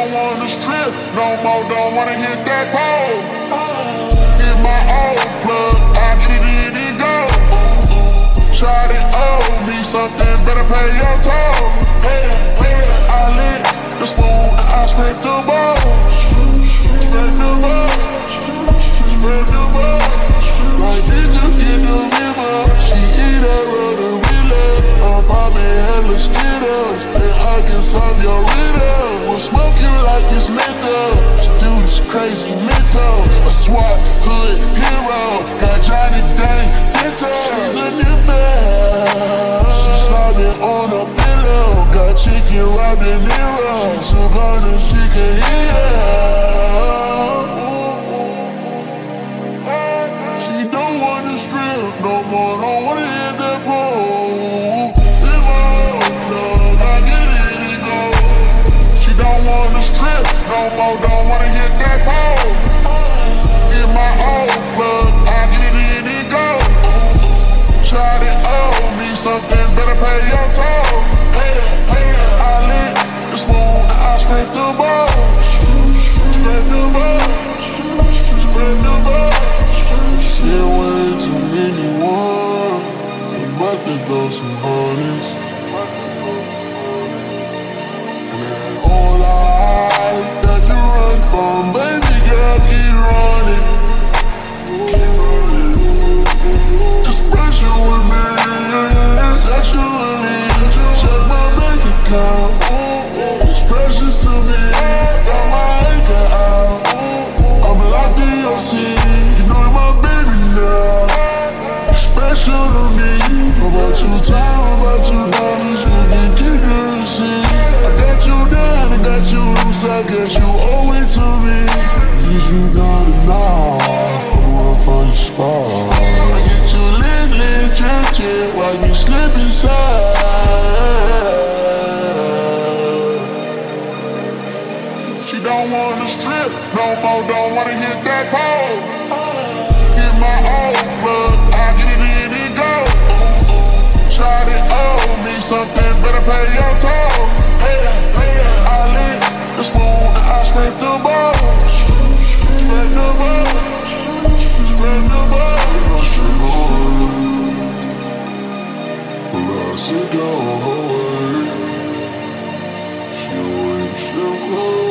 don't wanna strip no more, don't wanna hit that pole. Get my old plug, I get it in and go. Shawty owe me something, better pay your toll. I lit the spoon and I scrape the balls. Scrape the balls, scrape the balls. Like did you get the memo? She eat that rudder wheeler. I'm popping hella skittles, and I can solve your riddle. We'll smoke you like it's mental. This dude is crazy mental. A SWAT hood hero. Got Johnny Dang Dental. She's a nigga. She slobbing on a pillow. Got chicken wrapped in Nero. She's so gone and she can hear. She don't wanna strip no more, don't wanna hit that pole. In my old plug, I get it and go. She don't wanna strip no more, don't wanna hit that pole. In my old plug, I get it in and go. Shawty owe me something, better pay your toll. I lit the spoon, I scrape the balls. Scrape the balls, scrape the balls. Seen way too many ones, I'm about to throw some hundreds. And that whole life that you run from, baby girl, keep running. Keep running. Expression with me, sexually. Check my bank account, it's precious to me. Got my anchor out, I'm locked in your seat. You know you're my baby now, special to me. About your time, about your dollars, you can keep your receipt. I got you down, I got you loose, I guess you owe it to me. Cause you gotta know, I'm gonna find your spot. I get you lit, drinking, while you slip inside. She don't wanna strip no more, don't wanna hit that pole. Get my old plug, I get it in and go. Shawty owe me something, better pay your toll. I lit the spoon and I scrape the balls. Scrape the balls, scrape the balls. Well, I sit down her way. She always so close.